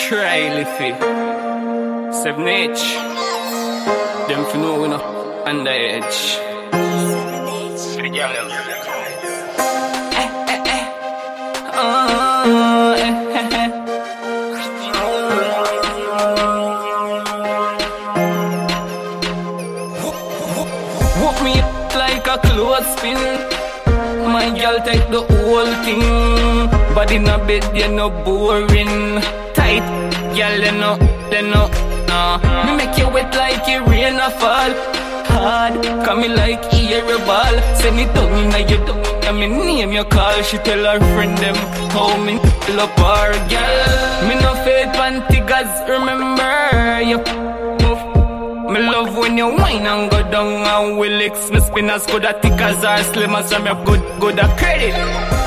Try Liffy 7H. Them for know we no underage. Walk me up like a clothespin. My girl take the whole thing. Body in a bed, you no boring. Tight, girl, you know. Me make you wet like it rain a fall. Hard, come me like eerie ball. Send it down in your tongue, and me name your call. She tell her friend them how me love her, girl. Me no fade pantigas, remember you. Me love when you whine and go down and will X. Me spin as good at thick as or slim as I'm your good at credit.